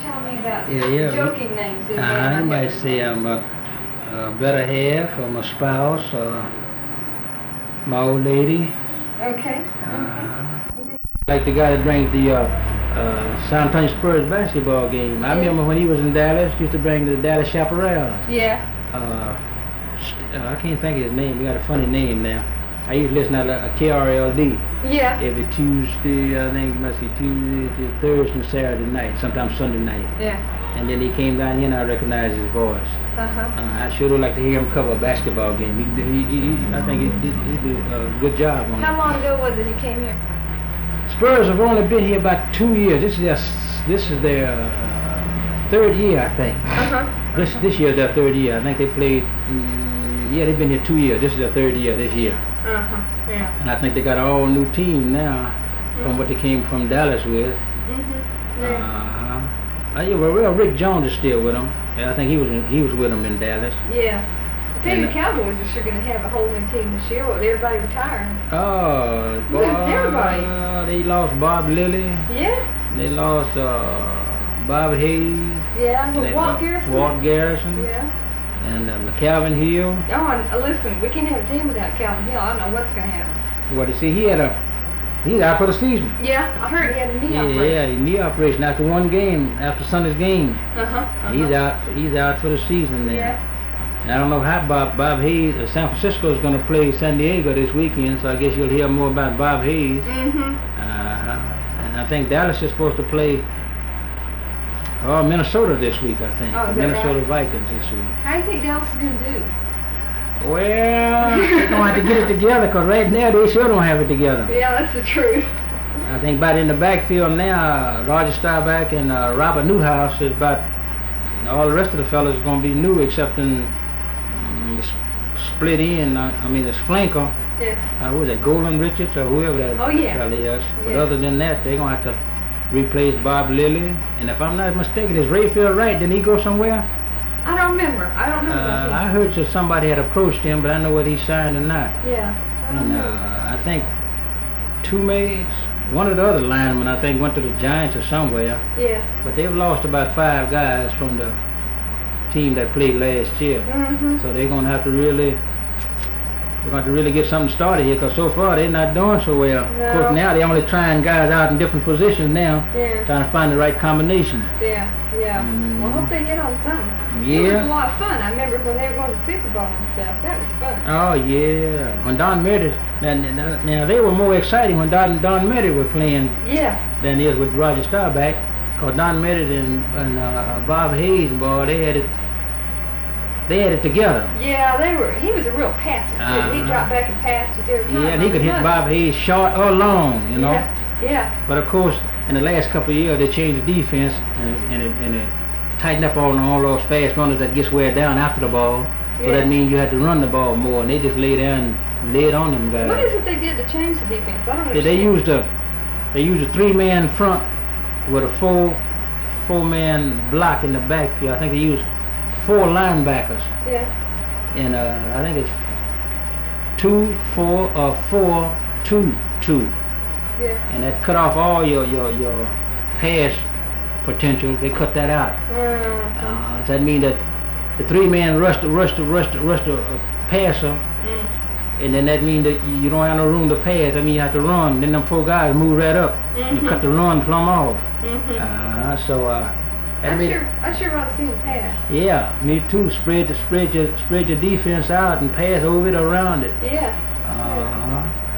tell me about Yeah. joking names. That You might say I'm a better half, or my spouse, or my old lady. Okay. Like the guy that brings the San Antonio Spurs basketball game. I remember when he was in Dallas, used to bring the Dallas Chaparrals. Yeah. I can't think of his name. He got a funny name now. I used to listen to KRLD. Yeah. Every Tuesday, I think it must be Tuesday, Thursday, and Saturday night, sometimes Sunday night. Yeah. And then he came down here and I recognized his voice. I sure would like to hear him cover a basketball game. I think he do a good job on it. How long ago was it he came here? Spurs have only been here about 2 years. This is their third year, I think. This year is their third year. I think they played. They've been here 2 years. This is their third year this year. Yeah. And I think they got an all new team now, from what they came from Dallas with. Well, Rick Jones is still with them. I think he was with them in Dallas. Yeah. I tell you, the Cowboys are sure going to have a whole new team this year with everybody retiring. Oh, everybody. They lost Bob Lilly. Yeah. They lost Bob Hayes. Yeah, but Walt Garrison. Walt Garrison. Yeah. And Calvin Hill. Oh, and listen, we can't have a team without Calvin Hill. I don't know what's going to happen. Well, you see, he's out for the season. Yeah, I heard he had a knee operation. Yeah, knee operation after one game, after Sunday's game. He's out for the season now. Yeah. And I don't know how Bob Hayes, San Francisco is going to play San Diego this weekend, so I guess you'll hear more about Bob Hayes. And I think Dallas is supposed to play Minnesota this week, I think. Oh, the Minnesota Vikings this week. How do you think Dallas is going to do? Well, they're going to have to get it together, because right now they sure don't have it together. Yeah, that's the truth. I think about in the backfield now, Roger Staubach and Robert Newhouse is about, all the rest of the fellas are going to be new, except in split in, this flanker. Yeah. Who was that, Golden Richards or whoever that fella is. But other than that, they're going to have to replace Bob Lilly. And if I'm not mistaken, is Rayfield Wright? Didn't he go somewhere? I don't remember. I heard that somebody had approached him, but I don't know whether he signed or not. Yeah. I think one of the other linemen, I think, went to the Giants or somewhere. Yeah. But they've lost about 5 guys from the team that played last year. So they're going to have to really get something started here, because so far they're not doing so well. No. Of course, now they're only trying guys out in different positions now, trying to find the right combination. Yeah. Well, I hope they hit on something. Yeah. It was a lot of fun. I remember when they were going to the Super Bowl and stuff. That was fun. Oh, yeah. When Don Meredith, now they were more exciting when Don Meredith were playing than it is with Roger Staubach. Because Don Meredith and Bob Hayes, boy, they had it together. Yeah, he was a real passer, too. He dropped back and passed us every time. Yeah, and he could hit Bob Hayes short or long, you know. Yeah. But of course, in the last couple of years, they changed the defense and it tightened up on all those fast runners that gets wear down after the ball. So that means you had to run the ball more, and they just lay down and laid on them guys. What is it they did to change the defense? I don't understand. They used a 3-man front with a four-man block in the backfield. I think they used 4 linebackers. Yeah. And I think it's 2, 4, or 4, 2, 2. Yeah. And that cut off all your pass potential. They cut that out. So that means that the 3-man rushed a passer, and then that means that you don't have no room to pass. I mean, you have to run. Then them 4 guys move right up and cut the run plumb off. I sure want to see him pass. Yeah, me too. Spread your defense out and pass over it, around it. Yeah.